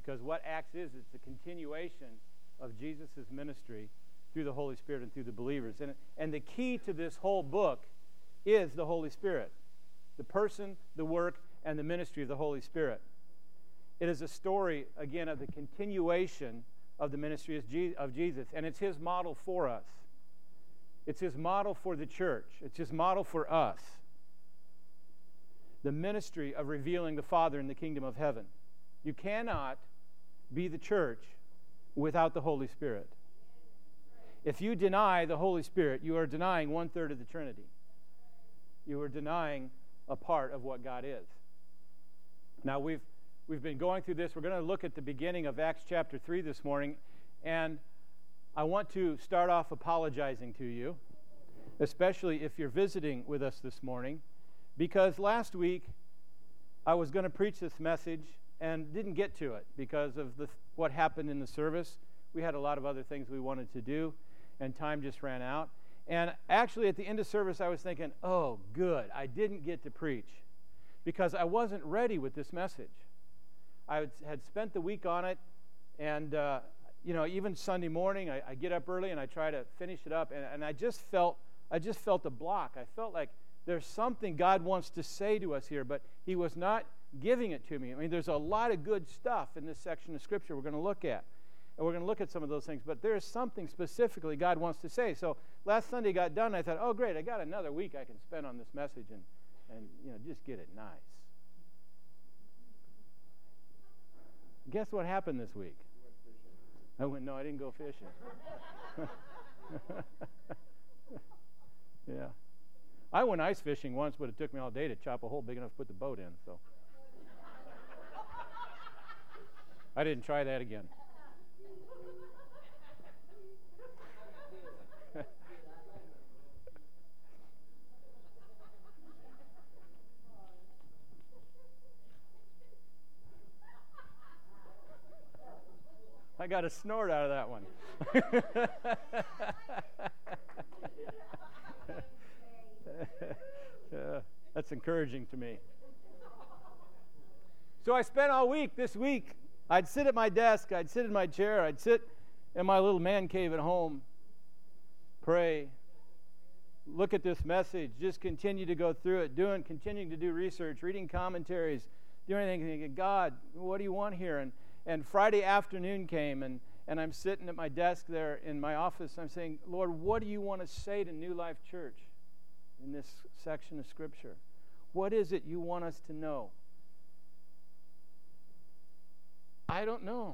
Because what Acts is, it's a continuation of Jesus' ministry through the Holy Spirit and through the believers. And the key to this whole book is the Holy Spirit. The person, the work, and the ministry of the Holy Spirit. It is a story, again, of the continuation of the ministry of Jesus. And it's His model for us. It's His model for the church. It's His model for us. The ministry of revealing the Father in the kingdom of heaven. You cannot be the church without the Holy Spirit. If you deny the Holy Spirit, you are denying 1/3 of the Trinity. You are denying a part of what God is. Now, we've been going through this. We're going to look at the beginning of Acts chapter 3 this morning, and I want to start off apologizing to you, especially if you're visiting with us this morning, because last week I was going to preach this message and didn't get to it because of what happened in the service. We had a lot of other things we wanted to do, and time just ran out. And actually, at the end of service, I was thinking, oh, good, I didn't get to preach because I wasn't ready with this message. I had spent the week on it, and even Sunday morning, I get up early and I try to finish it up, and I just felt a block. I felt like there's something God wants to say to us here, but He was not giving it to me. I mean, there's a lot of good stuff in this section of Scripture we're going to look at. And we're going to look at some of those things, but there's something specifically God wants to say. So last Sunday got done, and I thought, oh, great, I got another week I can spend on this message and just get it nice. Guess what happened this week? No, I didn't go fishing. Yeah. I went ice fishing once, but it took me all day to chop a hole big enough to put the boat in, so I didn't try that again. I got a snort out of that one. That's encouraging to me. So I spent all week this week. I'd sit at my desk. I'd sit in my chair. I'd sit in my little man cave at home, pray, look at this message, just continue to go through it, continuing to do research, reading commentaries, doing anything, thinking, God, what do you want here? And Friday afternoon came, and I'm sitting at my desk there in my office. I'm saying, Lord, what do you want to say to New Life Church in this section of Scripture? What is it you want us to know? I don't know.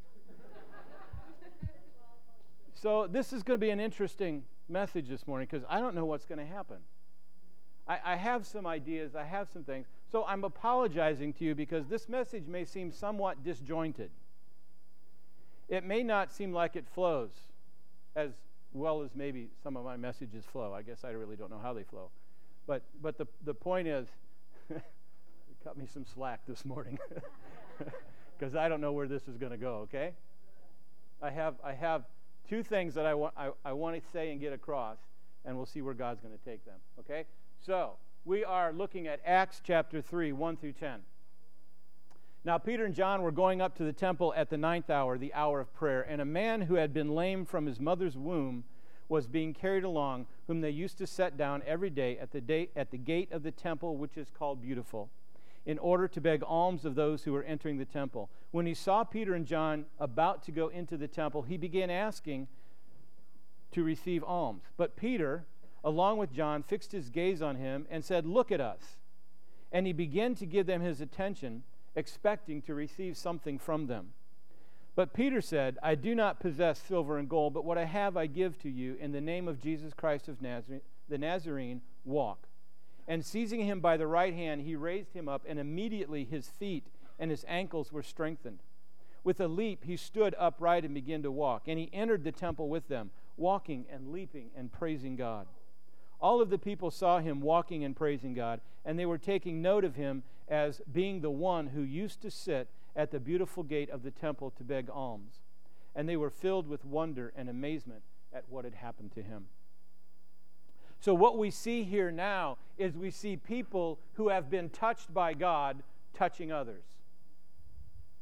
So this is going to be an interesting message this morning because I don't know what's going to happen. I have some ideas. I have some things. So I'm apologizing to you because this message may seem somewhat disjointed. It may not seem like it flows as well as maybe some of my messages flow. I guess I really don't know how they flow. But the point is, it cut me some slack this morning because I don't know where this is going to go, okay? I have two things that I want to say and get across, and we'll see where God's going to take them, okay? So, we are looking at Acts chapter 3, 1 through 10. Now, Peter and John were going up to the temple at the 9th hour, the hour of prayer, and a man who had been lame from his mother's womb was being carried along, whom they used to set down every day at the gate of the temple, which is called Beautiful, in order to beg alms of those who were entering the temple. When he saw Peter and John about to go into the temple, he began asking to receive alms. But Peter, along with John, fixed his gaze on him and said, "Look at us." And he began to give them his attention, expecting to receive something from them. But Peter said, "I do not possess silver and gold, but what I have I give to you. In the name of Jesus Christ of Nazareth, the Nazarene, walk." And seizing him by the right hand, he raised him up, and immediately his feet and his ankles were strengthened. With a leap, he stood upright and began to walk. And he entered the temple with them, walking and leaping and praising God. All of the people saw him walking and praising God, and they were taking note of him as being the one who used to sit at the beautiful gate of the temple to beg alms. And they were filled with wonder and amazement at what had happened to him. So what we see here now is we see people who have been touched by God touching others.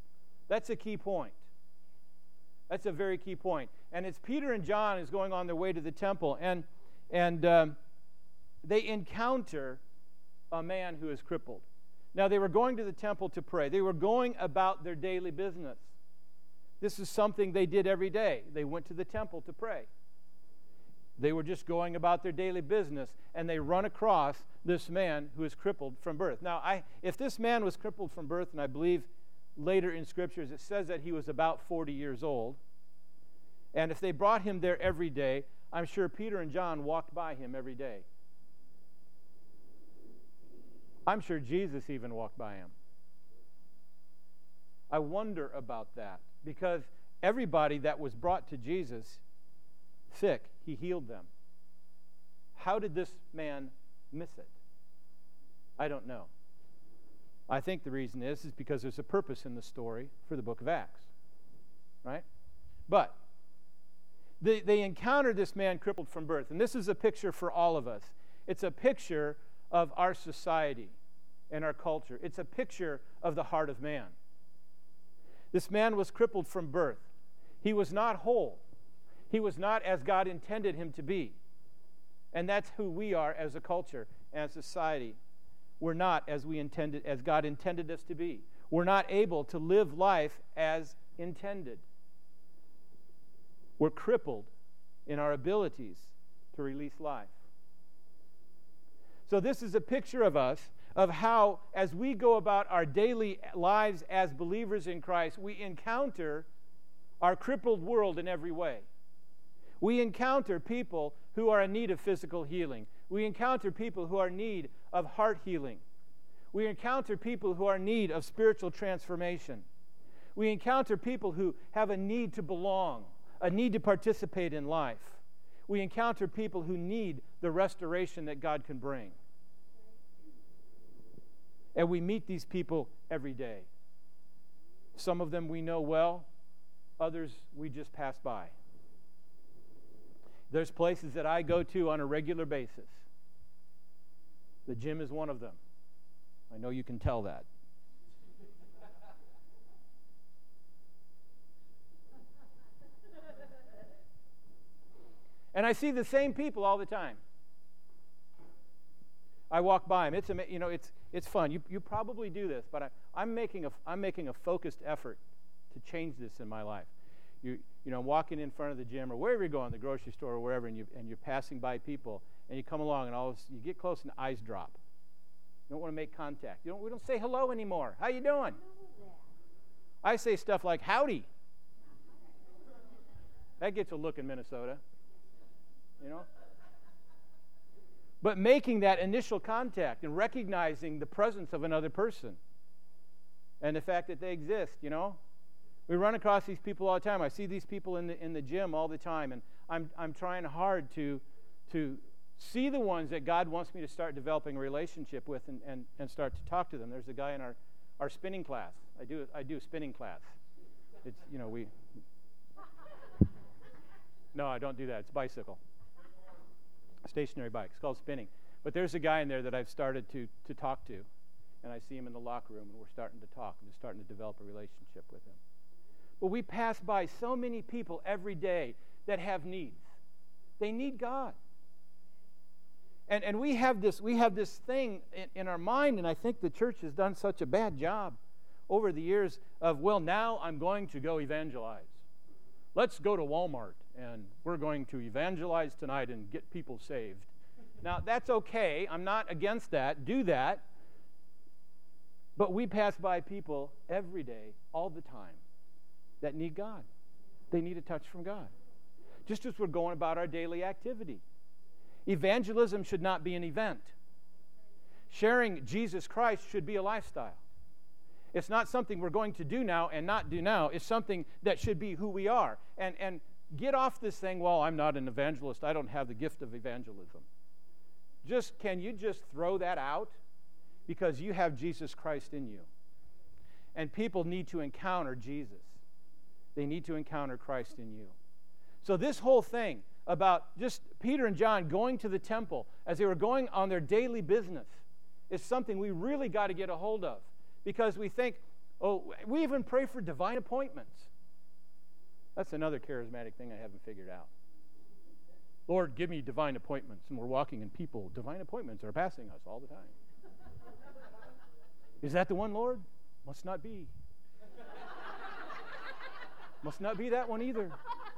That's a key point. That's a very key point. And it's Peter and John is going on their way to the temple, and they encounter a man who is crippled. Now, they were going to the temple to pray. They were going about their daily business. This is something they did every day. They went to the temple to pray. They were just going about their daily business, and they run across this man who is crippled from birth. Now, if this man was crippled from birth, and I believe later in Scriptures it says that he was about 40 years old, and if they brought him there every day, I'm sure Peter and John walked by him every day. I'm sure Jesus even walked by him. I wonder about that, because everybody that was brought to Jesus sick, he healed them. How did this man miss it? I don't know. I think the reason is because there's a purpose in the story for the book of Acts. Right? But they encountered this man crippled from birth. And this is a picture for all of us. It's a picture of our society and our culture. It's a picture of the heart of man. This man was crippled from birth. He was not whole. He was not as God intended him to be. And that's who we are as a culture and society. We're not as God intended us to be. We're not able to live life as intended. We're crippled in our abilities to release life. So this is a picture of us, of how, as we go about our daily lives as believers in Christ, we encounter our crippled world in every way. We encounter people who are in need of physical healing. We encounter people who are in need of heart healing. We encounter people who are in need of spiritual transformation. We encounter people who have a need to belong, a need to participate in life. We encounter people who need the restoration that God can bring. And we meet these people every day. Some of them we know well, others we just pass by. There's places that I go to on a regular basis. The gym is one of them. I know you can tell that. And I see the same people all the time. I walk by them. It's fun. You probably do this, but I'm making a focused effort to change this in my life. I'm walking in front of the gym or wherever you're going, the grocery store or wherever, and you're passing by people, and you come along, and you get close, and eyes drop. You don't want to make contact. We don't say hello anymore. How you doing? I say stuff like howdy. That gets a look in Minnesota. But making that initial contact and recognizing the presence of another person and the fact that they exist, We run across these people all the time. I see these people in the gym all the time, and I'm trying hard to see the ones that God wants me to start developing a relationship with and start to talk to them. There's a guy in our spinning class. I do a spinning class. It's No, I don't do that. It's bicycle. Stationary bike. It's called spinning. But there's a guy in there that I've started to talk to, and I see him in the locker room, and we're starting to talk. I'm just starting to develop a relationship with him. But we pass by so many people every day that have needs. They need God. And we have this thing in our mind, and I think the church has done such a bad job over the years of, now I'm going to go evangelize. Let's go to Walmart, and we're going to evangelize tonight and get people saved. Now, that's okay. I'm not against that. Do that. But we pass by people every day, all the time, that need God. They need a touch from God. Just as we're going about our daily activity. Evangelism should not be an event. Sharing Jesus Christ should be a lifestyle. It's not something we're going to do now and not do now. It's something that should be who we are. And get off this thing, I'm not an evangelist. I don't have the gift of evangelism. Can you just throw that out? Because you have Jesus Christ in you. And people need to encounter Jesus. They need to encounter Christ in you. So this whole thing about just Peter and John going to the temple as they were going on their daily business is something we really got to get a hold of. Because we think, Oh, we even pray for divine appointments. That's another charismatic thing I haven't figured out. Lord, give me divine appointments. And we're walking and people, divine appointments are passing us all the time. Is that the one, Lord? Must not be. Must not be that one either.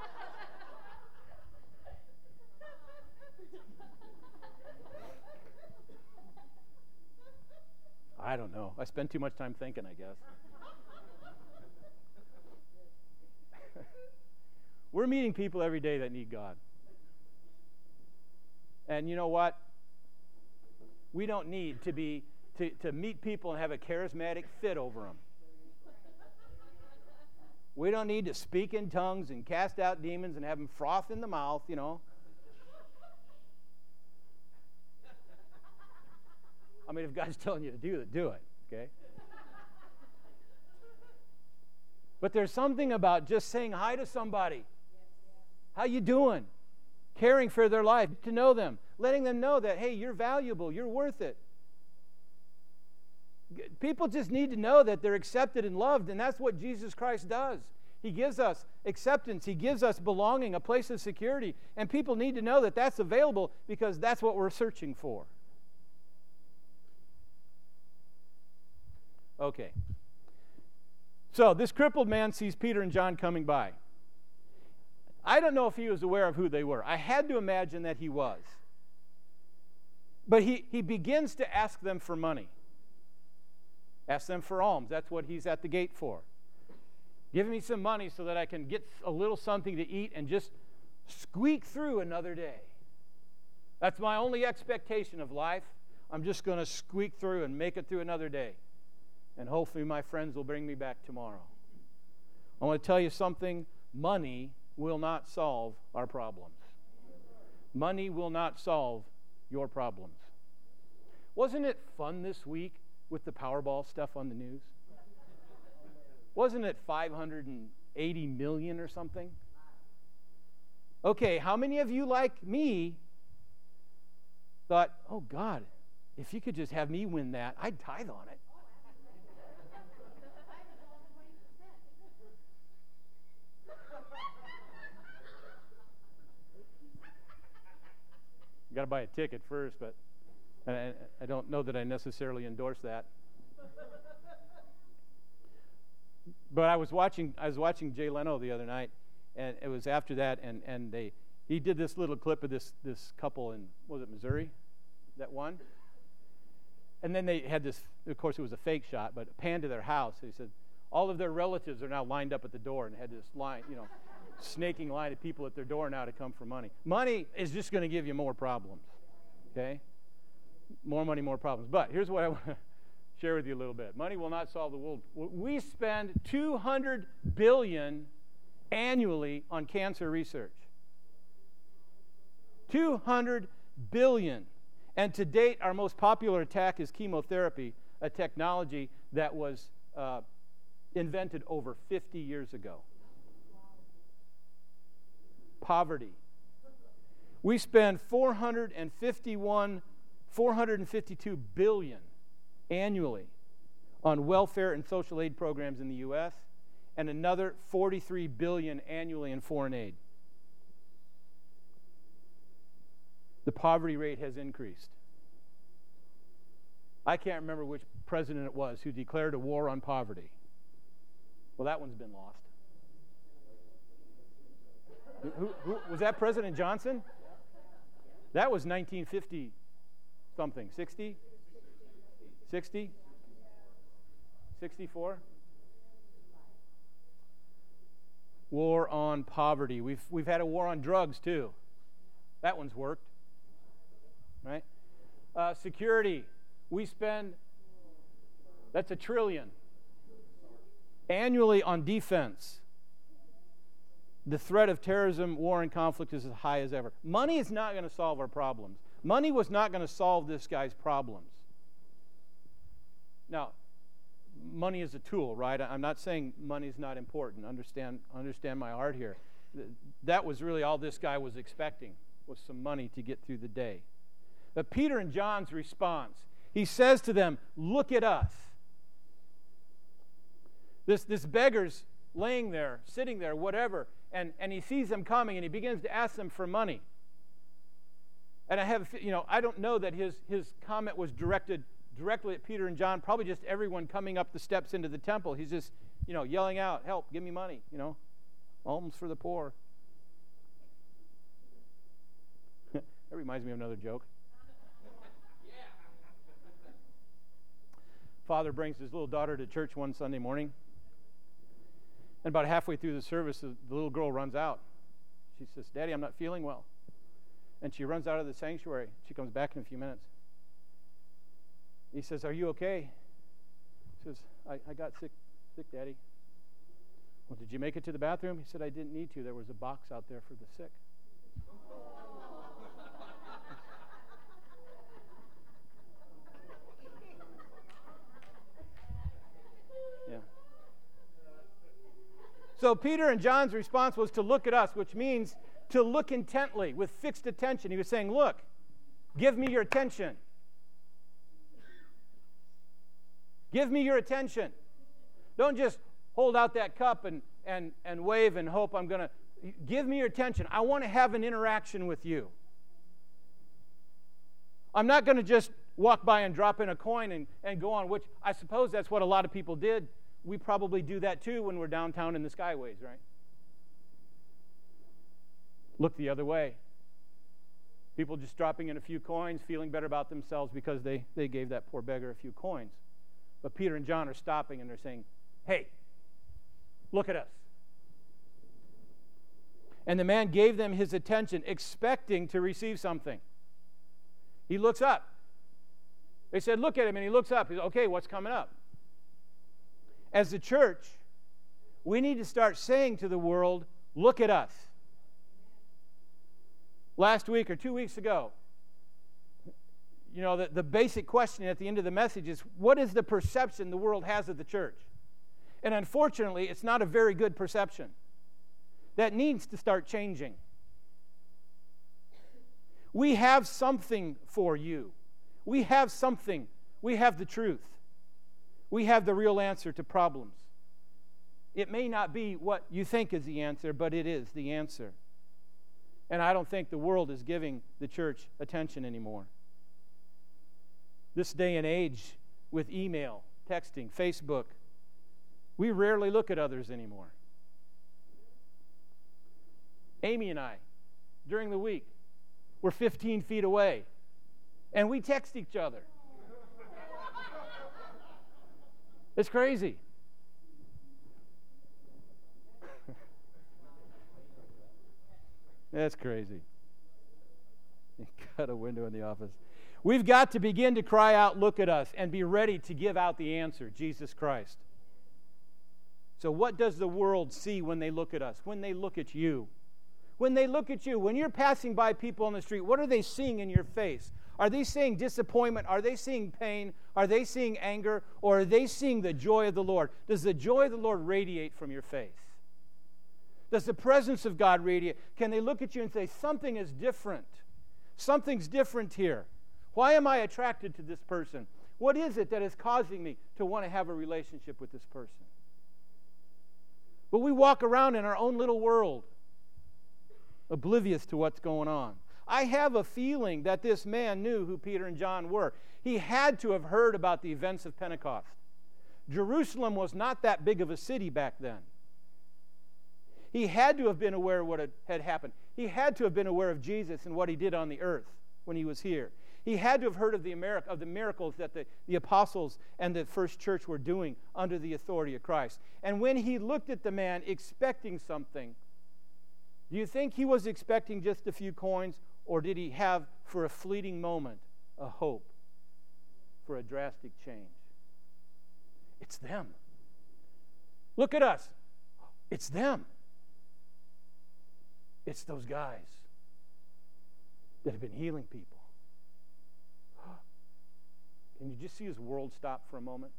I don't know. I spend too much time thinking, I guess. We're meeting people every day that need God. And you know what? We don't need to meet people and have a charismatic fit over them. We don't need to speak in tongues and cast out demons and have them froth in the mouth, you know. I mean, if God's telling you to do it, okay? But there's something about just saying hi to somebody. How you doing? Caring for their life, to know them, letting them know that, hey, you're valuable, you're worth it. People just need to know that they're accepted and loved, and that's what Jesus Christ does. He gives us acceptance. He gives us belonging, a place of security, and people need to know that that's available because that's what we're searching for. Okay. So this crippled man sees Peter and John coming by. I don't know if he was aware of who they were. I had to imagine that he was. But he begins to ask them for money. Ask them for alms. That's what he's at the gate for. Give me some money so that I can get a little something to eat and just squeak through another day. That's my only expectation of life. I'm just going to squeak through and make it through another day. And hopefully my friends will bring me back tomorrow. I want to tell you something. Money will not solve our problems. Money will not solve your problems. Wasn't it fun this week with the Powerball stuff on the news? Wasn't it 580 million or something? Okay, how many of you, like me, thought, oh God, if you could just have me win that, I'd tithe on it. You got to buy a ticket first, but I don't know that I necessarily endorse that. But I was watching Jay Leno the other night, and it was after that, and he did this little clip of this couple in, was it Missouri, that won? And then they had this, of course it was a fake shot, but a pan to their house. He said, all of their relatives are now lined up at the door and had this line, snaking line of people at their door now to come for money. Money is just going to give you more problems, okay? More money, more problems. But here's what I want to share with you a little bit. Money will not solve the world. We spend $200 billion annually on cancer research. $200 billion. And to date, our most popular attack is chemotherapy, a technology that was invented over 50 years ago. Poverty. We spend $452 billion annually on welfare and social aid programs in the U.S. and another $43 billion annually in foreign aid. The poverty rate has increased. I can't remember which president it was who declared a war on poverty. Well, that one's been lost. Who was that? President Johnson? That was 1950 something. 60? 60? 64? War on poverty. We've had a war on drugs too. That one's worked. Right? Security. We spend, that's $1 trillion. Annually on defense. The threat of terrorism, war, and conflict is as high as ever. Money is not going to solve our problems. Money was not going to solve this guy's problems. Now, money is a tool, right? I'm not saying money is not important. Understand my heart here. That was really all this guy was expecting, was some money to get through the day. But Peter and John's response, he says to them, look at us. This beggar's laying there, sitting there, whatever, and he sees them coming, and he begins to ask them for money. And I don't know that his comment was directed directly at Peter and John, probably just everyone coming up the steps into the temple. He's just, yelling out, help, give me money, alms for the poor. That reminds me of another joke. Father brings his little daughter to church one Sunday morning, and about halfway through the service, the little girl runs out. She says, Daddy, I'm not feeling well. And she runs out of the sanctuary. She comes back in a few minutes. He says, are you okay? She says, I got sick, Daddy. Well, did you make it to the bathroom? He said, I didn't need to. There was a box out there for the sick. Yeah. So Peter and John's response was to look at us, which means to look intently with fixed attention. He was saying, look, give me your attention. Give me your attention. Don't just hold out that cup and wave and hope I'm going to. Give me your attention. I want to have an interaction with you. I'm not going to just walk by and drop in a coin and go on, which I suppose that's what a lot of people did. We probably do that too when we're downtown in the Skyways, right? Look the other way. People just dropping in a few coins, feeling better about themselves because they gave that poor beggar a few coins. But Peter and John are stopping and they're saying, hey, look at us. And the man gave them his attention, expecting to receive something. He looks up. They said, look at him, and he looks up. He said, okay, what's coming up? As the church, we need to start saying to the world, look at us. Last week or 2 weeks ago, the basic question at the end of the message is, what is the perception the world has of the church? And unfortunately, it's not a very good perception. That needs to start changing. We have something for you. We have something. We have the truth. We have the real answer to problems. It may not be what you think is the answer, but it is the answer. And I don't think the world is giving the church attention anymore. This day and age, with email, texting, Facebook, we rarely look at others anymore. Amy and I, during the week, we're 15 feet away, and we text each other. It's crazy. That's crazy. Got a window in the office. We've got to begin to cry out, look at us, and be ready to give out the answer, Jesus Christ. So what does the world see when they look at us, when they look at you? When they look at you, when you're passing by people on the street, what are they seeing in your face? Are they seeing disappointment? Are they seeing pain? Are they seeing anger? Or are they seeing the joy of the Lord? Does the joy of the Lord radiate from your face? Does the presence of God radiate? Can they look at you and say, something is different? Something's different here. Why am I attracted to this person? What is it that is causing me to want to have a relationship with this person? But we walk around in our own little world, oblivious to what's going on. I have a feeling that this man knew who Peter and John were. He had to have heard about the events of Pentecost. Jerusalem was not that big of a city back then. He had to have been aware of what had happened. He had to have been aware of Jesus and what he did on the earth when he was here. He had to have heard of the miracles that the apostles and the first church were doing under the authority of Christ. And when he looked at the man expecting something, do you think he was expecting just a few coins, or did he have, for a fleeting moment, a hope for a drastic change? It's them. Look at us. It's them. It's those guys that have been healing people. Can you just see his world stop for a moment?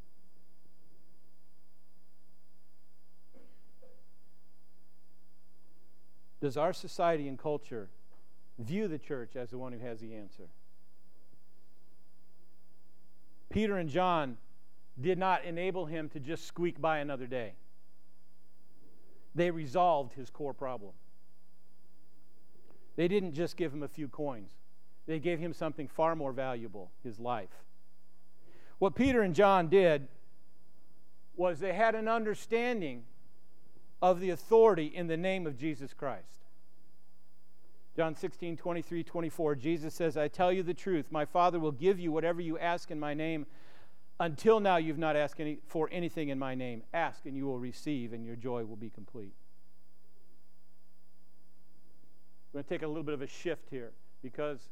Does our society and culture view the church as the one who has the answer? Peter and John did not enable him to just squeak by another day. They resolved his core problem. They didn't just give him a few coins. They gave him something far more valuable, his life. What Peter and John did was they had an understanding of the authority in the name of Jesus Christ. John 16, 23, 24, Jesus says, I tell you the truth, my Father will give you whatever you ask in my name. Until now you've not asked for anything in my name. Ask and you will receive, and your joy will be complete. I'm going to take a little bit of a shift here, because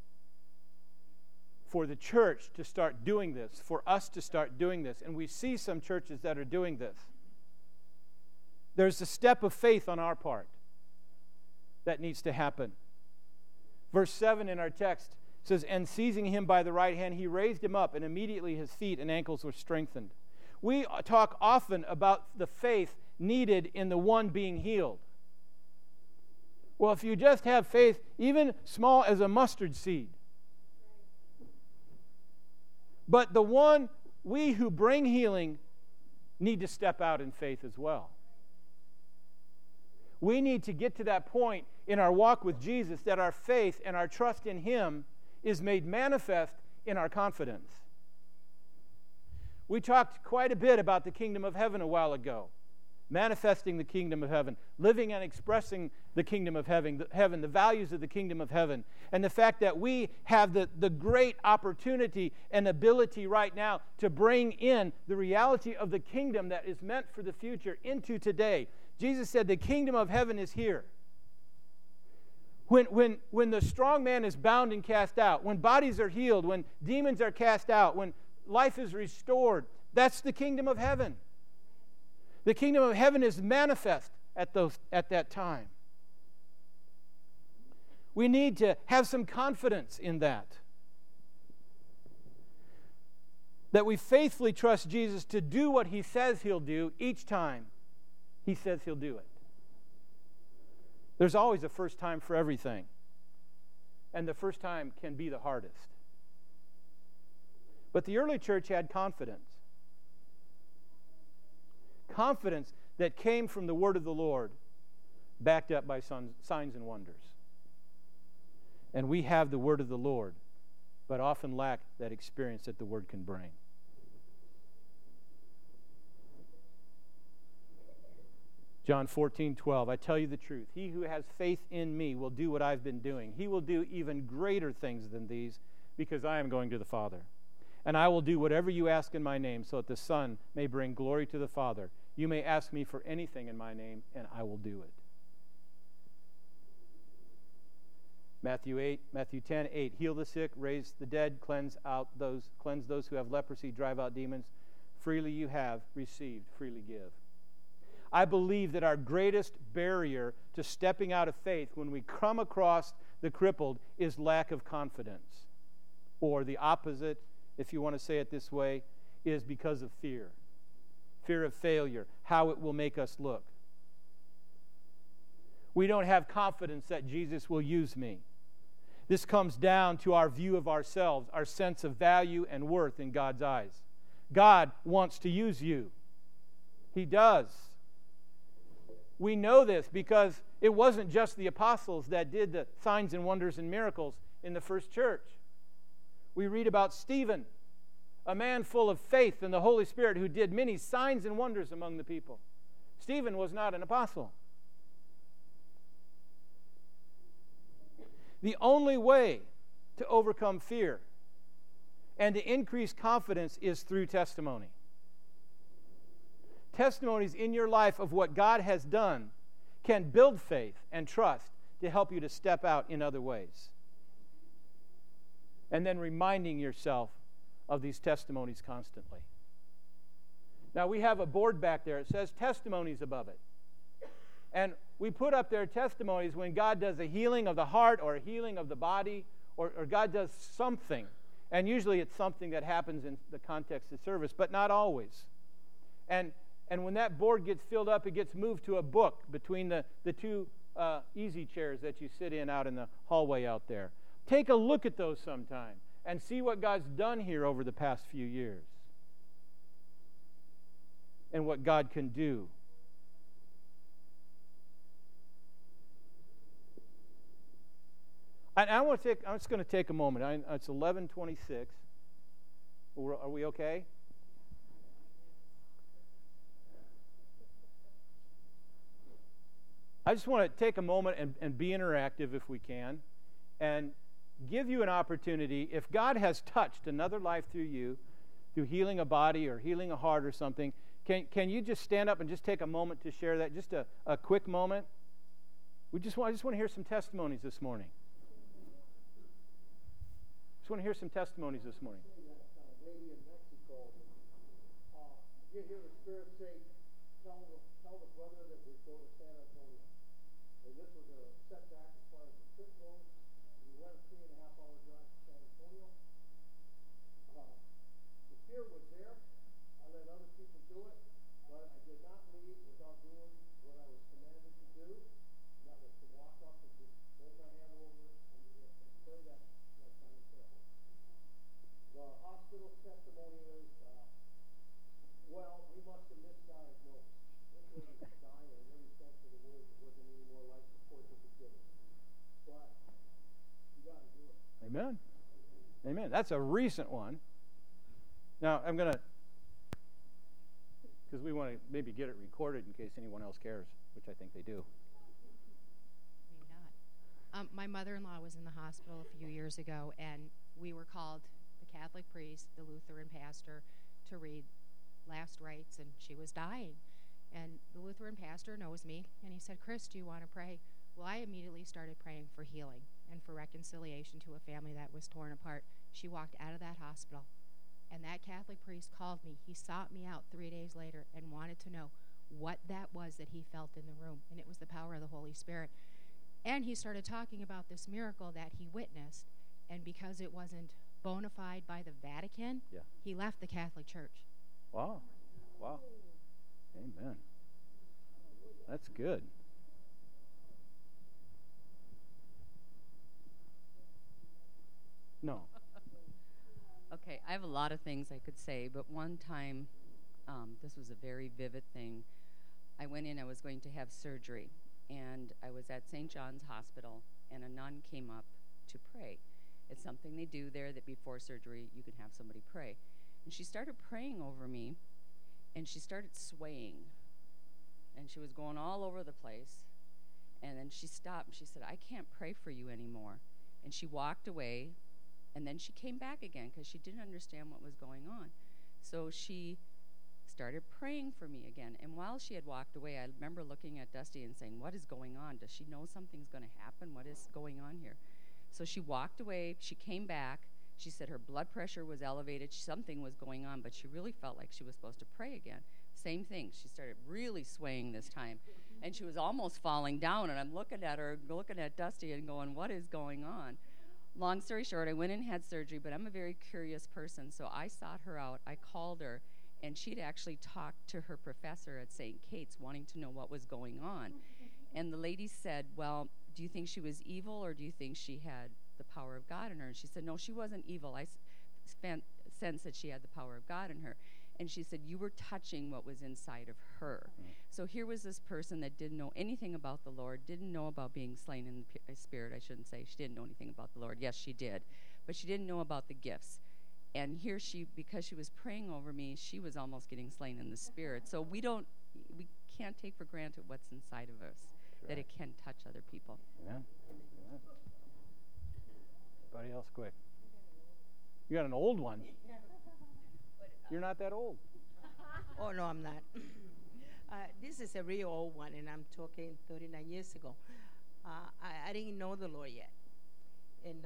for the church to start doing this, for us to start doing this, and we see some churches that are doing this, there's a step of faith on our part that needs to happen. Verse 7 in our text says, and seizing him by the right hand, he raised him up, and immediately his feet and ankles were strengthened. We talk often about the faith needed in the one being healed. Well, if you just have faith, even small as a mustard seed. But the one, we who bring healing, need to step out in faith as well. We need to get to that point in our walk with Jesus that our faith and our trust in Him is made manifest in our confidence. We talked quite a bit about the kingdom of heaven a while ago. Manifesting the kingdom of heaven, living and expressing the kingdom of heaven, the values of the kingdom of heaven, and the fact that we have the great opportunity and ability right now to bring in the reality of the kingdom that is meant for the future into today. Jesus said the kingdom of heaven is here. When the strong man is bound and cast out, when bodies are healed, when demons are cast out, when life is restored, that's the kingdom of heaven. The kingdom of heaven is manifest at that time. We need to have some confidence in that. That we faithfully trust Jesus to do what He says He'll do each time He says He'll do it. There's always a first time for everything. And the first time can be the hardest. But the early church had confidence. Confidence that came from the word of the Lord, backed up by signs and wonders. And we have the word of the Lord, but often lack that experience that the word can bring. John 14:12, I tell you the truth, he who has faith in me will do what I've been doing. He will do even greater things than these, because I am going to the Father. And I will do whatever you ask in my name, so that the Son may bring glory to the Father. You may ask me for anything in my name, and I will do it. Matthew 10:8, heal the sick, raise the dead, cleanse those who have leprosy, drive out demons. Freely you have received, freely give. I believe that our greatest barrier to stepping out of faith when we come across the crippled is lack of confidence. Or the opposite, if you want to say it this way, is because of fear. Fear of failure, how it will make us look. We don't have confidence that Jesus will use me. This comes down to our view of ourselves, our sense of value and worth in God's eyes. God wants to use you. He does. We know this because it wasn't just the apostles that did the signs and wonders and miracles in the first church. We read about Stephen, a man full of faith in the Holy Spirit who did many signs and wonders among the people. Stephen was not an apostle. The only way to overcome fear and to increase confidence is through testimony. Testimonies in your life of what God has done can build faith and trust to help you to step out in other ways. And then reminding yourself of these testimonies constantly. Now we have a board back there. It says testimonies above it. And we put up there testimonies when God does a healing of the heart or a healing of the body or God does something. And usually it's something that happens in the context of service, but not always. And when that board gets filled up, it gets moved to a book between the two easy chairs that you sit in out in the hallway out there. Take a look at those sometime and see what God's done here over the past few years. and what God can do. I'm just going to take a moment. It's 11:26. Are we okay? I just want to take a moment and be interactive if we can, and give you an opportunity. If God has touched another life through you, through healing a body or healing a heart or something, can you just stand up and just take a moment to share that? Just a quick moment. I just want to hear some testimonies this morning. Just want to hear some testimonies this morning. Lady in Mexico, you hear the Spirit say, tell the brother that we go to San Antonio. And this was a setback as far as the trip goes. We went a 3.5-hour drive to San Antonio. The fear was there. I let other people do it, but I did not leave without doing what I was commanded to do. And that was to walk up and just hold my hand over and pray that kind of prayer. The hospital's testimony is, well, we must have misdiagnosed. This wasn't dying in any sense of the word. It wasn't any more life support that we give it. But you got to do it. Amen. Amen. That's a recent one. Now, I'm going to, because we want to maybe get it recorded in case anyone else cares, which I think they do. Maybe not. My mother-in-law was in the hospital a few years ago, and we were called, the Catholic priest, the Lutheran pastor, to read last rites, and she was dying. And the Lutheran pastor knows me, and he said, Chris, do you want to pray? Well, I immediately started praying for healing and for reconciliation to a family that was torn apart. She walked out of that hospital, and that Catholic priest called me. He sought me out 3 days later and wanted to know what that was that he felt in the room, and it was the power of the Holy Spirit. And he started talking about this miracle that he witnessed, and because it wasn't bona fide by the Vatican, he left the Catholic Church. Wow. Wow. Amen. That's good. No. Okay, I have a lot of things I could say, but one time, this was a very vivid thing. I went in, I was going to have surgery, and I was at St. John's Hospital, and a nun came up to pray. It's something they do there, that before surgery you can have somebody pray. And she started praying over me, and she started swaying, and she was going all over the place. And then she stopped, and she said, I can't pray for you anymore. And she walked away, and then she came back again because she didn't understand what was going on. So she started praying for me again. And while she had walked away, I remember looking at Dusty and saying, what is going on? Does she know something's going to happen? What is going on here? So she walked away. She came back. She said her blood pressure was elevated. Something was going on, but she really felt like she was supposed to pray again. Same thing. She started really swaying this time. And she was almost falling down. And I'm looking at her, looking at Dusty and going, what is going on? Long story short, I went and had surgery, but I'm a very curious person, so I sought her out. I called her, and she'd actually talked to her professor at St. Kate's wanting to know what was going on. And the lady said, well, do you think she was evil, or do you think she had the power of God in her? And she said, no, she wasn't evil. I sensed that she had the power of God in her. And she said, you were touching what was inside of her. So here was this person that didn't know anything about the Lord, didn't know about being slain in the spirit. I shouldn't say she didn't know anything about the Lord. Yes, she did. But she didn't know about the gifts. And here she, because she was praying over me, she was almost getting slain in the spirit. So we can't take for granted what's inside of us, that it can touch other people. Amen. Amen. Anybody else quick? You got an old one. You're not that old. Oh, no, I'm not. This is a real old one, and I'm talking 39 years ago. I didn't know the Lord yet. And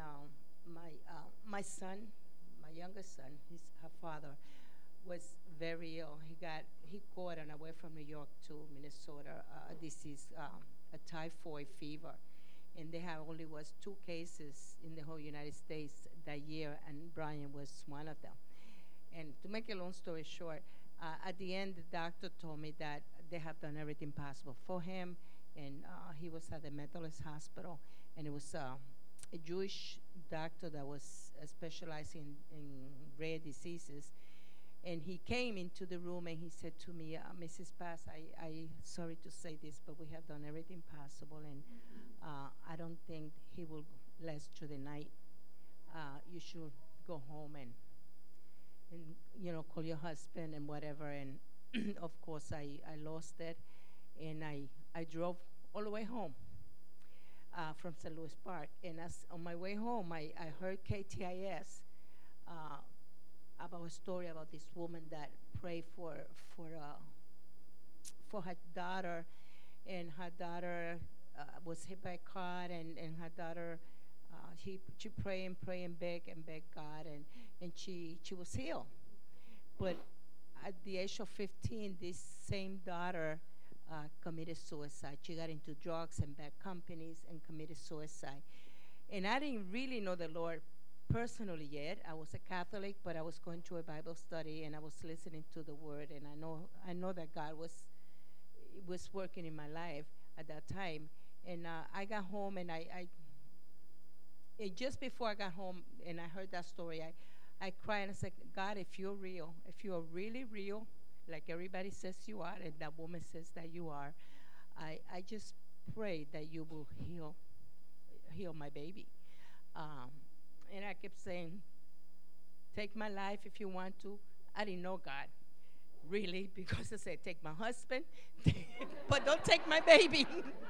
my son, my youngest son, her father, was very ill. He caught on a way from New York to Minnesota a disease, a typhoid fever. And there only was 2 cases in the whole United States that year, and Brian was one of them. And to make a long story short, at the end, the doctor told me that they have done everything possible for him, and he was at the Methodist Hospital, and it was a Jewish doctor that was specializing in rare diseases. And he came into the room and he said to me, Mrs. Paz, I sorry to say this, but we have done everything possible, and I don't think he will last through the night. You should go home and call your husband and whatever. And of course, I lost it, and I drove all the way home from St. Louis Park. And as on my way home, I heard KTIS about a story about this woman that prayed for her daughter, and her daughter was hit by a car, and her daughter, she prayed and begged God, and she was healed. But at the age of 15, this same daughter committed suicide. She got into drugs and bad companies and committed suicide. And I didn't really know the Lord personally yet. I was a Catholic, but I was going to a Bible study, and I was listening to the Word, and I know that God was working in my life at that time. And I got home, and just before I got home and I heard that story, I cried and I said, God, if you're real, if you are really real, like everybody says you are, and that woman says that you are, I just pray that you will heal my baby. And I kept saying, take my life if you want to. I didn't know God, really, because I said, take my husband, but don't take my baby.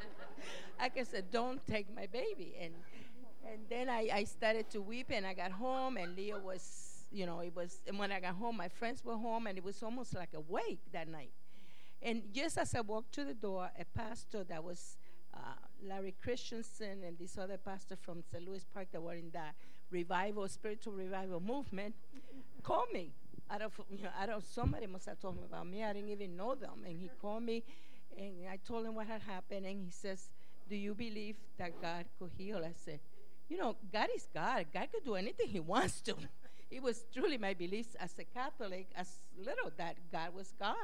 I said, don't take my baby. And then I started to weep, and I got home, and Leo was, and when I got home, my friends were home, and it was almost like a wake that night. And just as I walked to the door, a pastor that was Larry Christensen and this other pastor from St. Louis Park that were in the spiritual revival movement, called me. I don't, somebody must have told me about me. I didn't even know them. And he called me, and I told him what had happened, and he says, do you believe that God could heal? I said, God is God. God could do anything he wants to. It was truly my belief as a Catholic, as little, that God was God.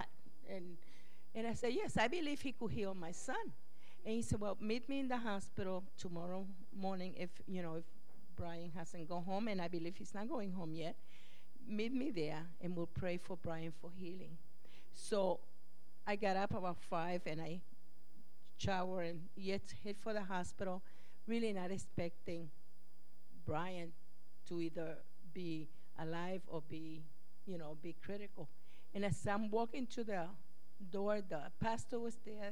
And I said, yes, I believe he could heal my son. And he said, well, meet me in the hospital tomorrow morning if Brian hasn't gone home, and I believe he's not going home yet. Meet me there, and we'll pray for Brian for healing. So I got up about 5, and I showered and head for the hospital, really not expecting Brian to either be alive or be critical. And as I'm walking to the door, the pastor was there,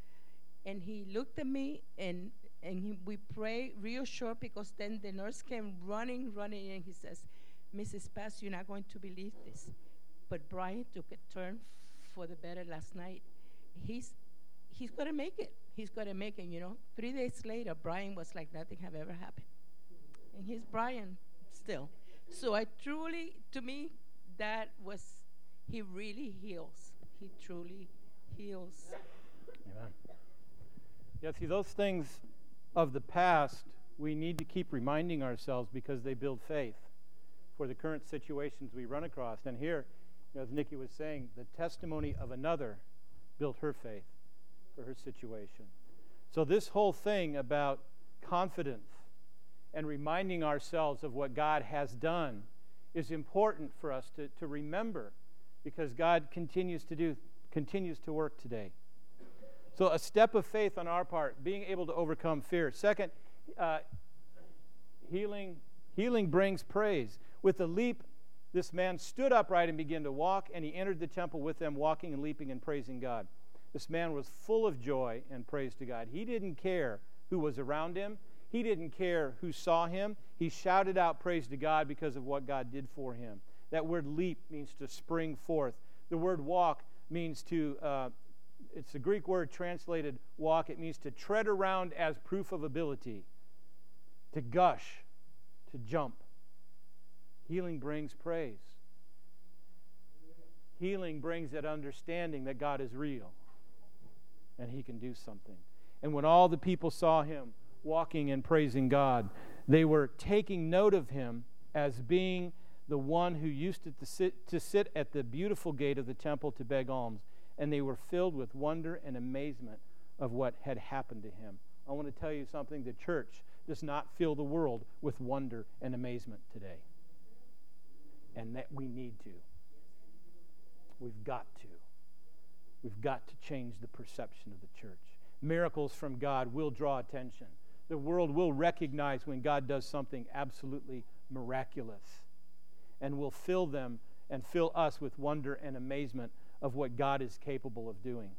and he looked at me, and we prayed real short, because then the nurse came running, and he says, Mrs. Paz, you're not going to believe this, but Brian took a turn for the better last night. He's going to make it. He's going to make it, 3 days later, Brian was like nothing had ever happened. And he's Brian still. So to me, that was, he really heals. He truly heals. Amen. Yeah, see, those things of the past, we need to keep reminding ourselves, because they build faith for the current situations we run across. And here, as Nikki was saying, the testimony of another built her faith for her situation. So this whole thing about confidence and reminding ourselves of what God has done is important for us to remember, because God continues to work today. So a step of faith on our part, being able to overcome fear. Second, healing brings praise. With a leap, this man stood upright and began to walk, and he entered the temple with them, walking and leaping and praising God. This man was full of joy and praise to God. He didn't care who was around him. He didn't care who saw him. He shouted out praise to God because of what God did for him. That word leap means to spring forth. The word walk means it's the Greek word translated walk. It means to tread around as proof of ability, to gush, to jump. Healing brings praise. Healing brings that understanding that God is real and he can do something. And when all the people saw him walking and praising God, they were taking note of him as being the one who used to sit at the beautiful gate of the temple to beg alms. And they were filled with wonder and amazement of what had happened to him. I want to tell you something. The church does not fill the world with wonder and amazement today. And that we need to. We've got to. We've got to change the perception of the church. Miracles from God will draw attention. The world will recognize when God does something absolutely miraculous, and will fill them and fill us with wonder and amazement of what God is capable of doing.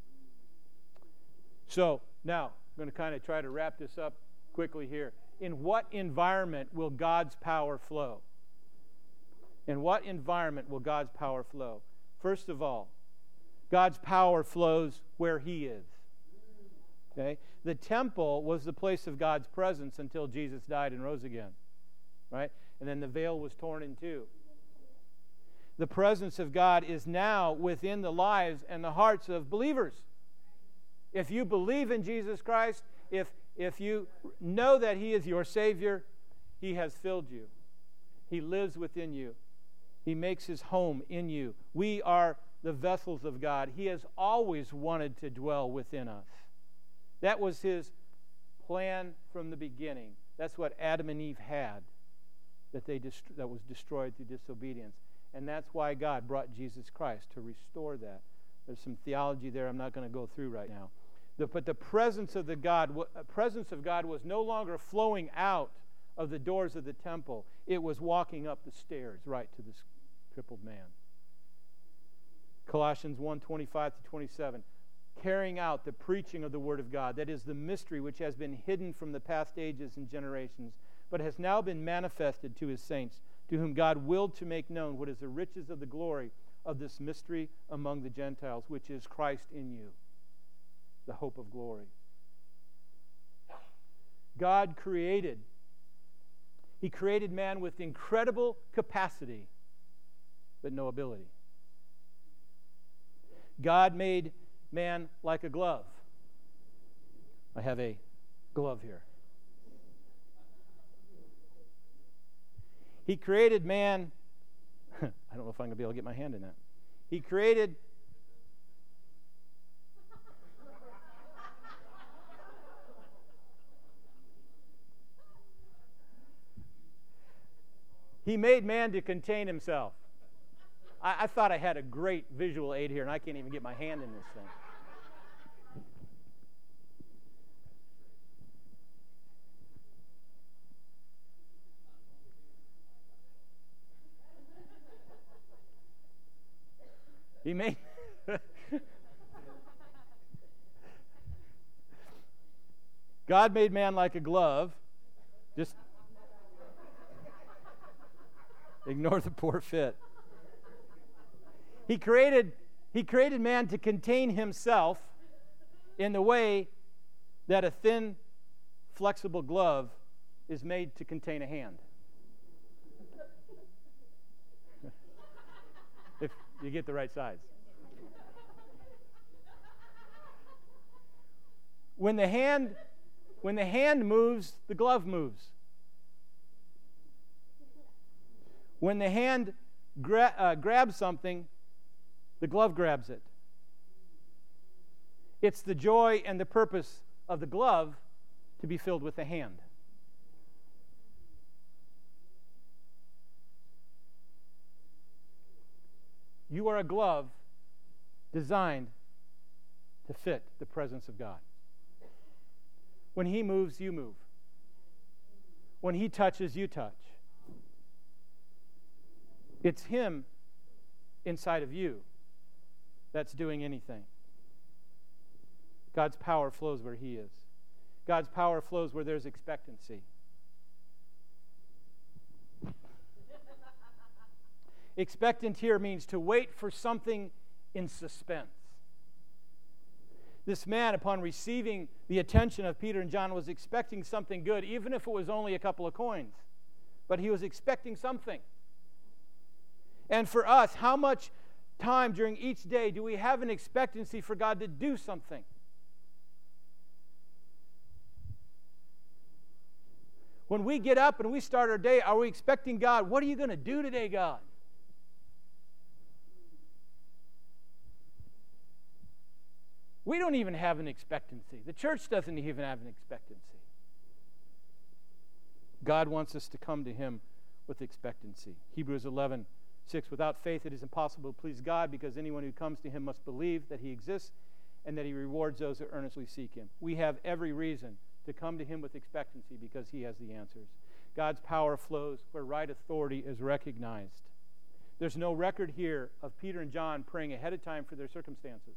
So, now, I'm going to kind of try to wrap this up quickly here. In what environment will God's power flow? In what environment will God's power flow? First of all, God's power flows where He is. Okay? The temple was the place of God's presence until Jesus died and rose again. Right? And then the veil was torn in two. The presence of God is now within the lives and the hearts of believers. If you believe in Jesus Christ, if you know that He is your Savior, He has filled you. He lives within you. He makes His home in you. We are the vessels of God. He has always wanted to dwell within us. That was His plan from the beginning. That's what Adam and Eve had, that was destroyed through disobedience. And that's why God brought Jesus Christ, to restore that. There's some theology there I'm not going to go through right now. But the presence of God was no longer flowing out of the doors of the temple. It was walking up the stairs right to this crippled man. Colossians 1:25-27, carrying out the preaching of the Word of God. That is the mystery which has been hidden from the past ages and generations, but has now been manifested to His saints, to whom God willed to make known what is the riches of the glory of this mystery among the Gentiles, which is Christ in you, the hope of glory. God created. He created man with incredible capacity, but no ability. God made man like a glove. I have a glove here. He created man. I don't know if I'm going to be able to get my hand in that. He created. He made man to contain himself. I thought I had a great visual aid here, and I can't even get my hand in this thing. He made... God made man like a glove. Just ignore the poor fit. He created man to contain himself in the way that a thin, flexible glove is made to contain a hand. If you get the right size. When the hand moves, the glove moves. When the hand grabs something, the glove grabs it. It's the joy and the purpose of the glove to be filled with the hand. You are a glove designed to fit the presence of God. When He moves, you move. When He touches, you touch. It's Him inside of you that's doing anything. God's power flows where He is. God's power flows where there's expectancy. Expectant here means to wait for something in suspense. This man, upon receiving the attention of Peter and John, was expecting something good, even if it was only a couple of coins. But he was expecting something. And for us, how much time during each day do we have an expectancy for God to do something? When we get up and we start our day, are we expecting God, what are you going to do today, God? We don't even have an expectancy. The church doesn't even have an expectancy. God wants us to come to Him with expectancy. Hebrews 11, 6, without faith it is impossible to please God, because anyone who comes to him must believe that he exists and that he rewards those who earnestly seek him. We have every reason to come to him with expectancy because he has the answers. God's power flows where right authority is recognized. There's no record here of Peter and John praying ahead of time for their circumstances.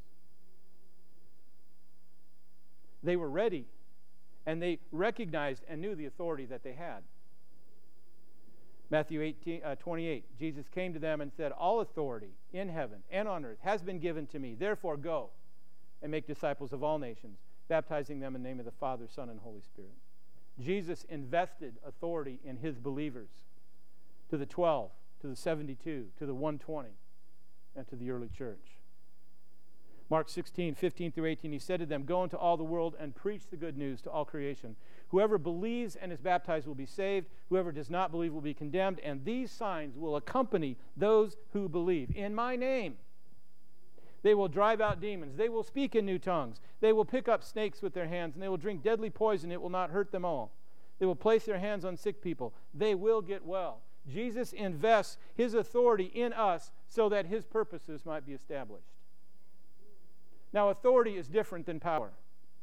They were ready, and they recognized and knew the authority that they had. Matthew 28, Jesus came to them and said, "All authority in heaven and on earth has been given to me. Therefore go and make disciples of all nations, baptizing them in the name of the Father, Son, and Holy Spirit." Jesus invested authority in his believers, to the 12, to the 72, to the 120, and to the early church. Mark 16, 15 through 18, he said to them, "Go into all the world and preach the good news to all creation. Whoever believes and is baptized will be saved. Whoever does not believe will be condemned. And these signs will accompany those who believe. In my name, they will drive out demons. They will speak in new tongues. They will pick up snakes with their hands, and they will drink deadly poison. It will not hurt them all. They will place their hands on sick people. They will get well." Jesus invests his authority in us so that his purposes might be established. Now, authority is different than power.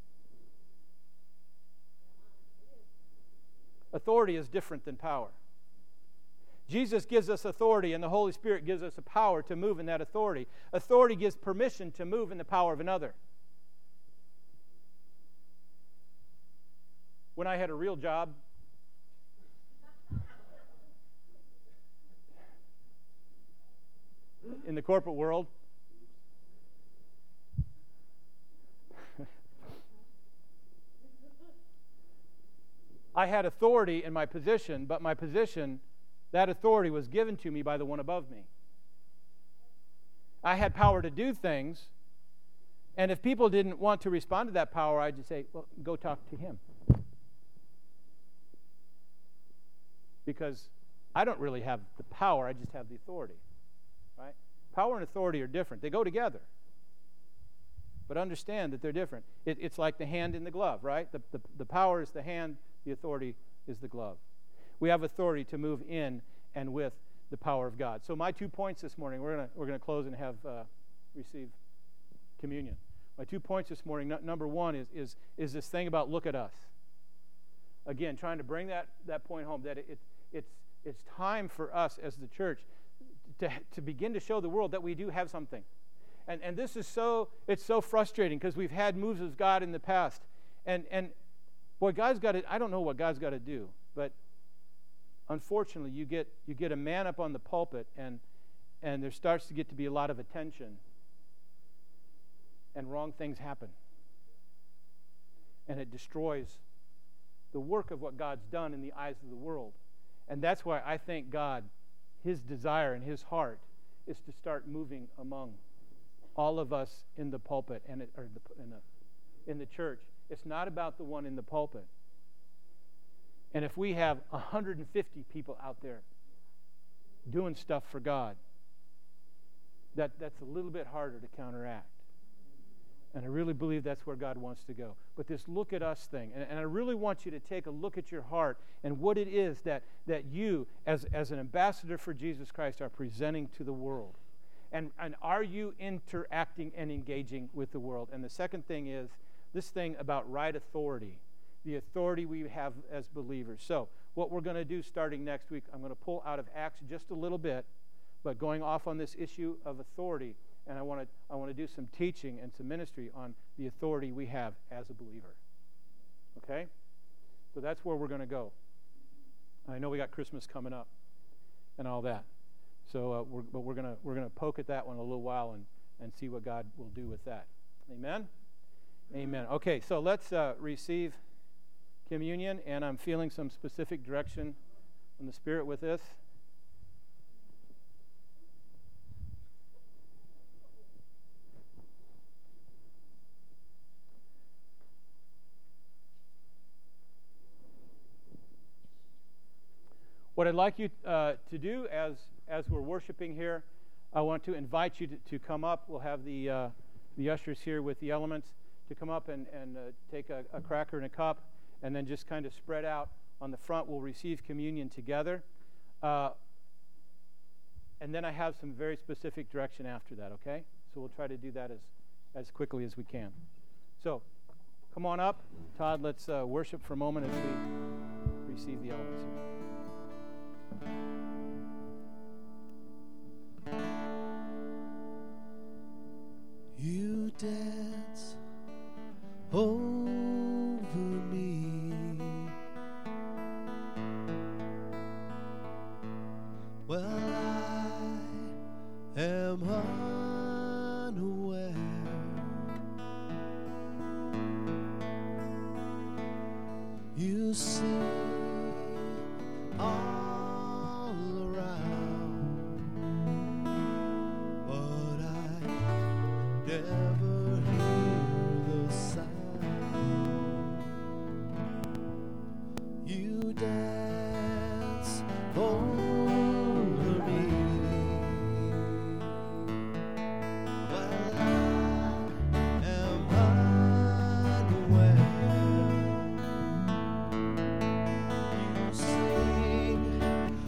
Authority is different than power. Jesus gives us authority, and the Holy Spirit gives us a power to move in that authority. Authority gives permission to move in the power of another. When I had a real job, in the corporate world, I had authority in my position, but my position, that authority was given to me by the one above me. I had power to do things, and if people didn't want to respond to that power, I'd just say, "Well, go talk to him." Because I don't really have the power, I just have the authority. Right? Power and authority are different. They go together. But understand that they're different. It's like the hand in the glove, right? The power is the hand, the authority is the glove. We have authority to move in and with the power of God. So my 2 points this morning, we're gonna close and have receive communion. My 2 points this morning, number one is this thing about look at us. Again, trying to bring that point home, that it's time for us as the church to begin to show the world that we do have something. And this is it's so frustrating because we've had moves of God in the past. And boy, I don't know what God's got to do, but unfortunately you get a man up on the pulpit and there starts to get to be a lot of attention and wrong things happen. And it destroys the work of what God's done in the eyes of the world. And that's why I thank God, his desire and his heart is to start moving among all of us in the pulpit and in the church. It's not about the one in the pulpit. And if we have 150 people out there doing stuff for God, that's a little bit harder to counteract. And I really believe that's where God wants to go. But this look at us thing, and I really want you to take a look at your heart and what it is that you, as an ambassador for Jesus Christ, are presenting to the world. And are you interacting and engaging with the world? And the second thing is this thing about right authority, the authority we have as believers. So what we're going to do starting next week, I'm going to pull out of Acts just a little bit, but going off on this issue of authority. And I want to do some teaching and some ministry on the authority we have as a believer. Okay? So that's where we're going to go. I know we got Christmas coming up and all that. So we're going to poke at that one a little while and see what God will do with that. Amen? Amen. Okay, so let's receive communion, and I'm feeling some specific direction from the Spirit with this. What I'd like you to do as we're worshiping here, I want to invite you to come up. We'll have the ushers here with the elements to come up and take a cracker and a cup, and then just kind of spread out on the front. We'll receive communion together. And then I have some very specific direction after that, okay? So we'll try to do that as quickly as we can. So, come on up. Todd, let's worship for a moment as we receive the elements here. You dance over me. Well, I am unaware. You see all around, but I never hear the sound. You dance over me. Well, I am unaware. You sing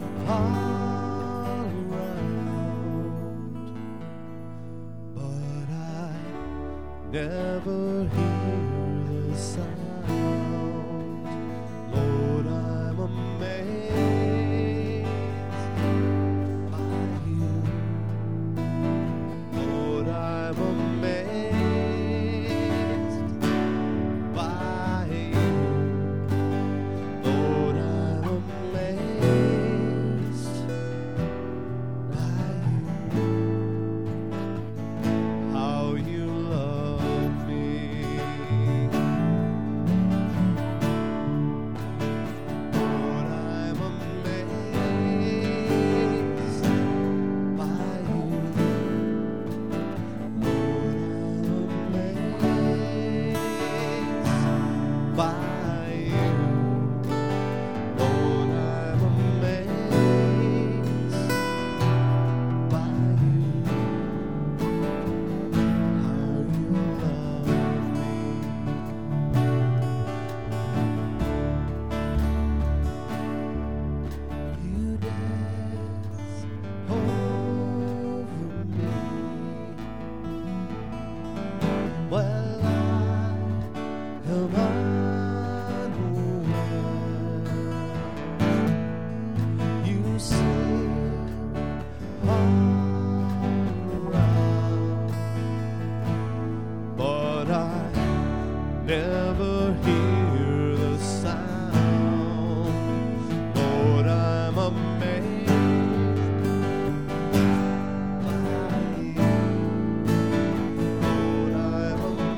all around, but I never hear the sound. Lord, I'm amazed by you. Lord, I'm amazed by you. Lord, I'm amazed by you. How you love me. Lord, I'm amazed by you. Lord, I'm amazed by you. Lord, I'm amazed by you. How you love me. You dance over me. Well, I am unaware. You sing all around, but I never hear the sound. Lord, I'm amazed by you. Lord, I'm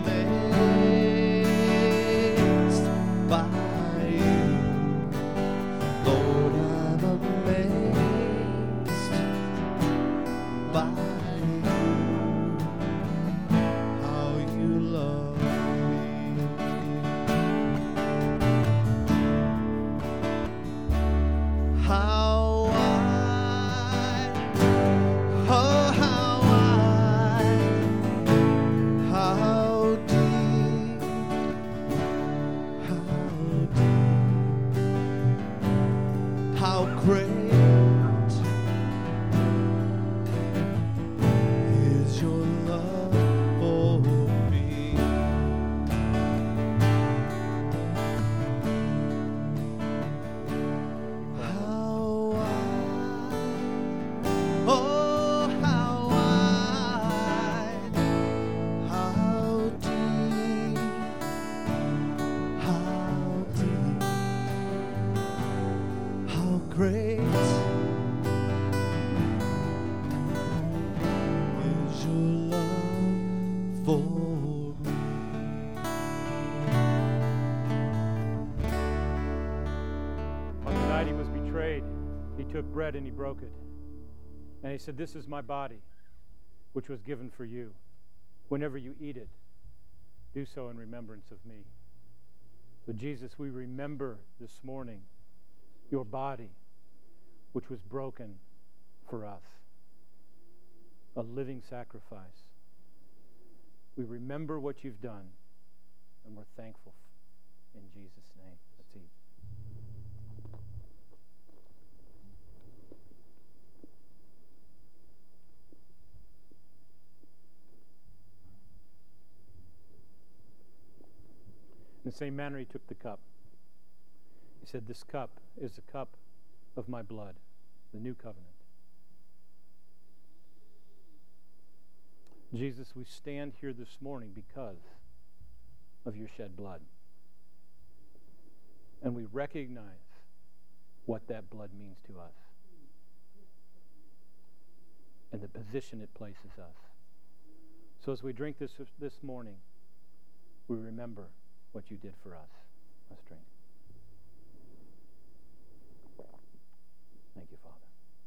amazed by you. Lord, I'm amazed by you. How you love me. How wide, oh how wide, how deep, how great is your love for me. How wide, oh how wide, how deep, how great is your love for me. On the night he was betrayed, he took bread and he broke it. And he said, "This is my body, which was given for you. Whenever you eat it, do so in remembrance of me." So Jesus, we remember this morning your body, which was broken for us, a living sacrifice. We remember what you've done, and we're thankful in Jesus' name. Let's eat. In the same manner, he took the cup. He said, "This cup is the cup of my blood, the new covenant." Jesus, we stand here this morning because of your shed blood. And we recognize what that blood means to us and the position it places us. So as we drink this morning, we remember what you did for us. Let's drink. Thank you, Father.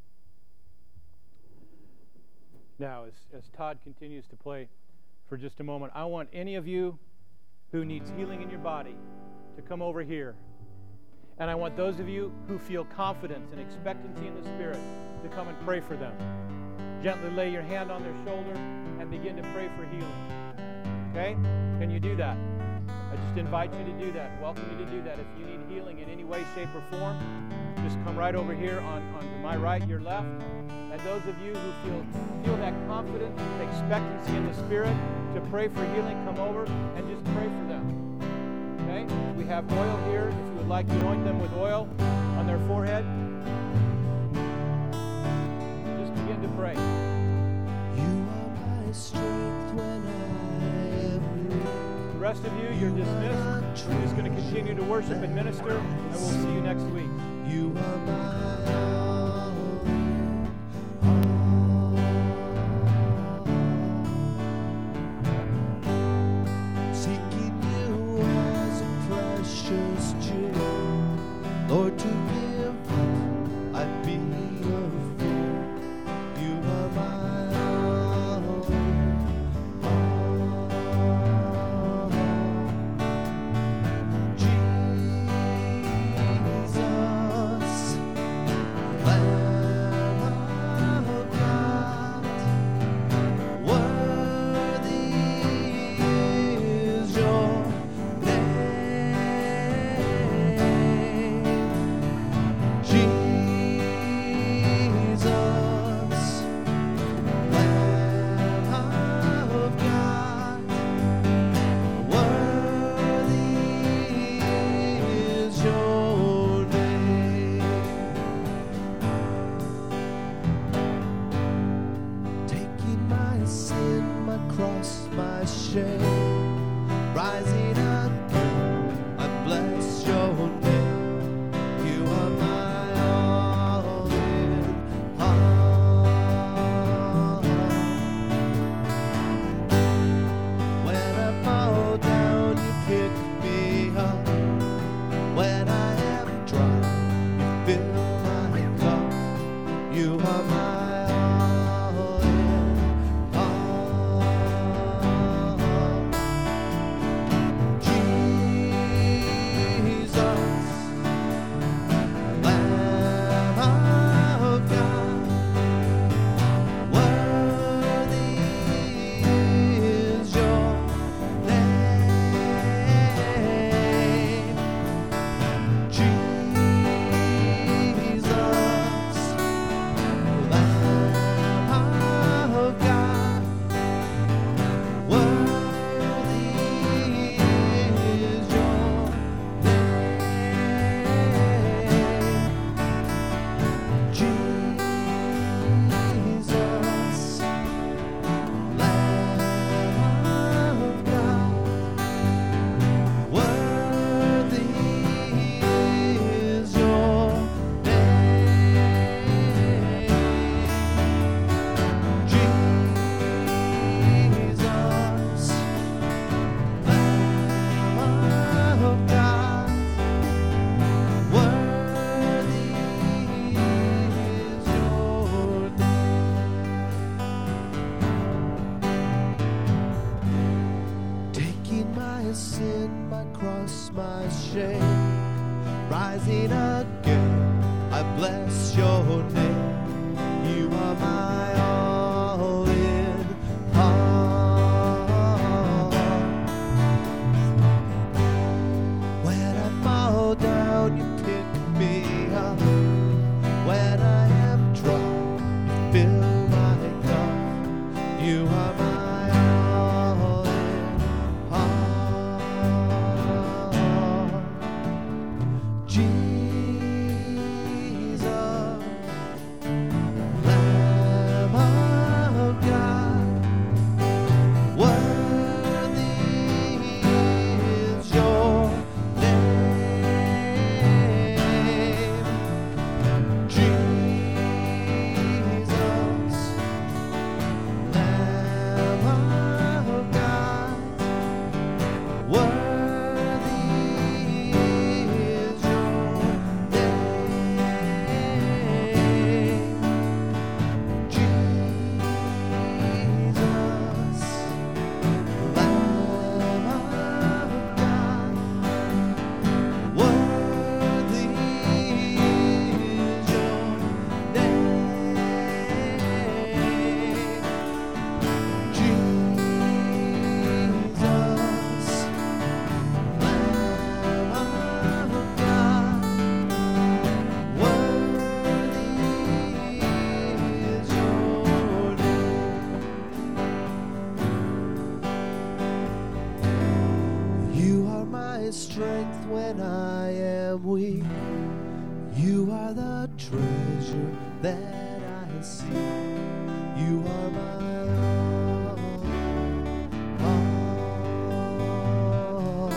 Now, as Todd continues to play for just a moment, I want any of you who needs healing in your body to come over here. And I want those of you who feel confidence and expectancy in the Spirit to come and pray for them. Gently lay your hand on their shoulder and begin to pray for healing. Okay? Can you do that? I just invite you to do that. Welcome you to do that. If you need healing in any way, shape, or form, just come right over here on to my right, your left. And those of you who feel that confidence and expectancy in the Spirit to pray for healing, come over and just pray for them. Okay? We have oil here. If you would like to anoint them with oil on their forehead, just begin to pray. You are my strength when I am weak. The rest of you, you're dismissed. We're just going to continue to worship and minister, and we'll see you next week. You are my all. Seeking you as a precious jewel, Lord, to give I'd be a fool. You are my all. Jesus, Lamb of God, worthy is your name. Jesus, Lamb of God, worthy is your name. Taking my sin, my cross, my shame, rising again, I bless your name. You are my all in all. When I fall down, you pick me up. When I am dry, you fill my cup. You are my all in all. Jesus, Lamb of God, worthy is your name. Jesus, Lamb of God, worthy is your name. Jesus, Lamb of God, worthy is your name. Jesus, Lamb of God, worthy is your name. Taking my sin, my cross, my shame, rising again, I bless your name. You are my all in all. When I fall down, you pick me up. When I am dry, you fill my cup. You are my all in all. my strength when I am weak. You are the treasure that I seek. You are my all.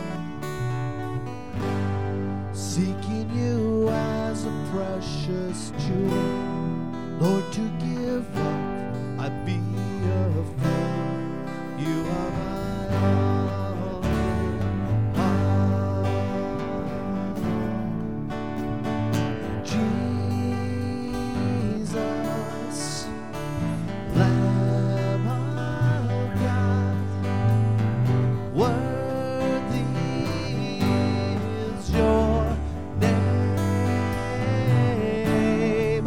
Seeking you as a precious jewel, Lord, to give up, I'd be a fool. You are my all, Jesus, Lamb of God, worthy is your name,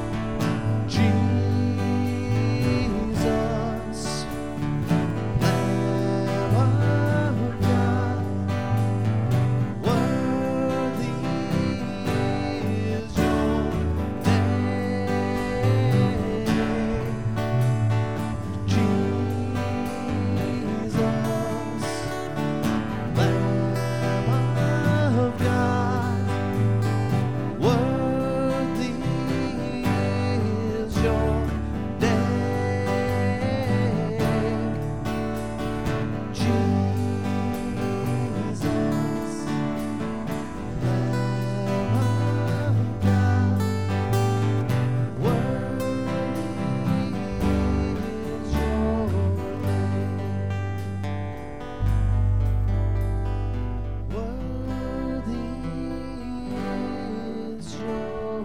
Jesus, Lamb of God, worthy is your name, Jesus, Lamb of God, worthy is your name, Jesus, Lamb of God, worthy is your name, worthy is your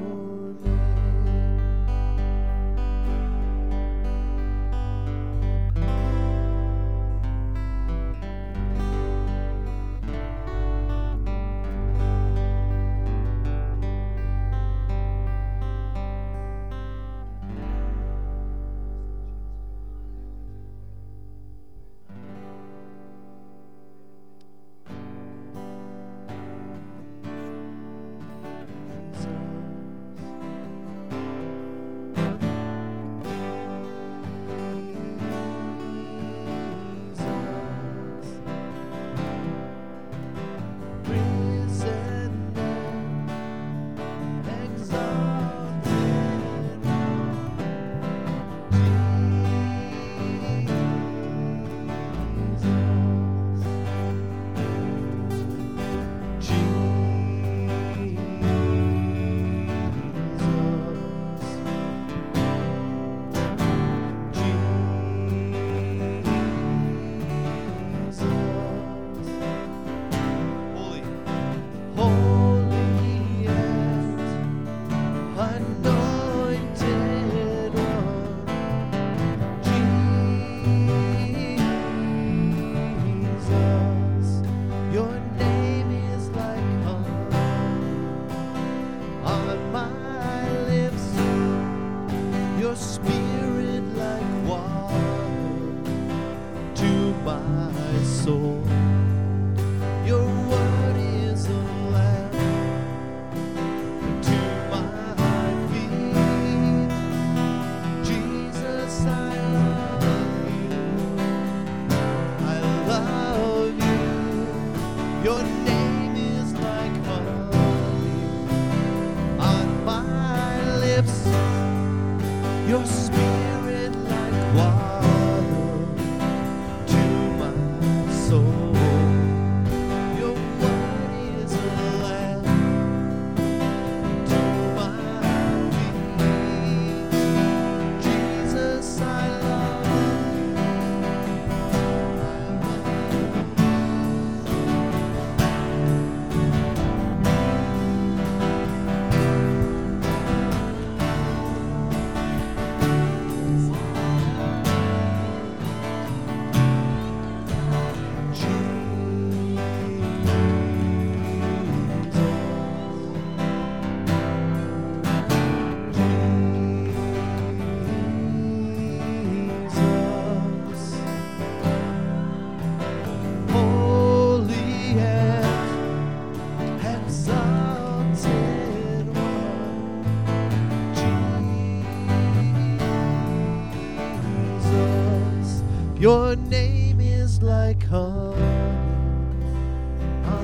Your name is like honey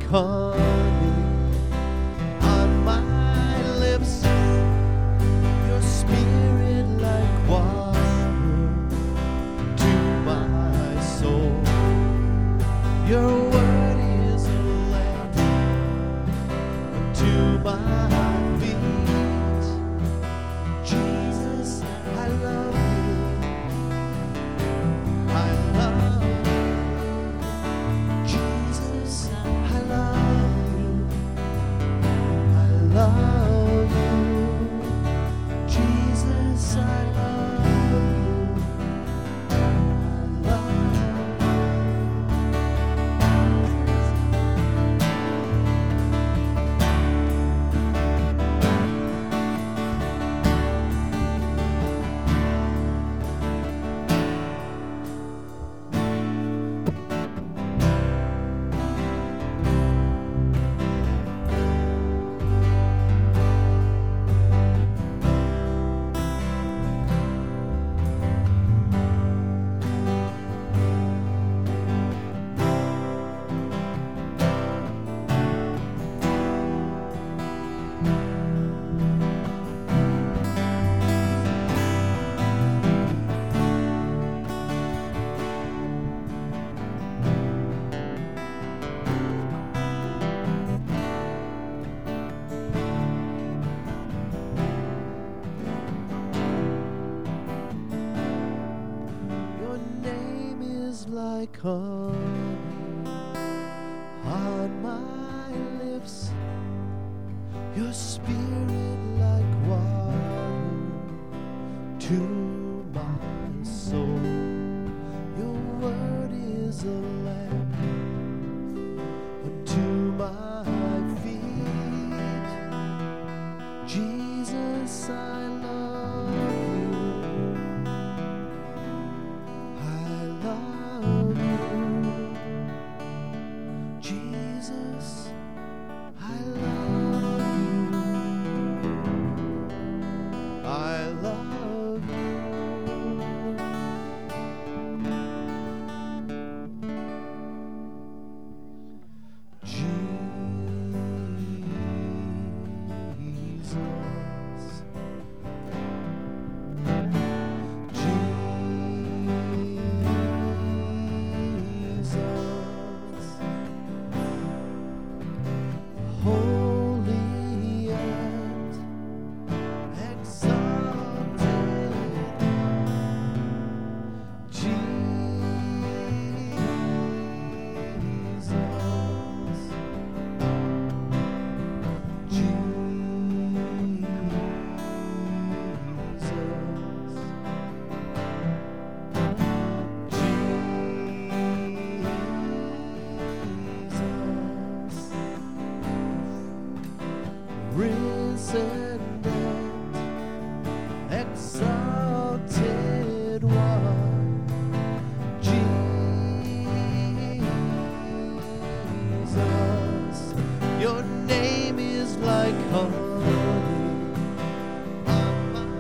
like honey on my lips, your spirit like water to my soul. Your word is a lamp to my feet. Jesus, I love you. I love you. Jesus, I love you. I love you. Jesus, I love you. I love you. Your name is like honey on my lips, your spirit like water to my soul. Your word is a lamp unto my feet. Jesus, I love you. I love you. Jesus, I love you. I love you. Jesus. Jesus, holy and exalted risen and exalted one, Jesus, your name is like honey on my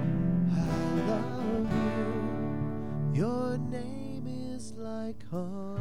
like honey.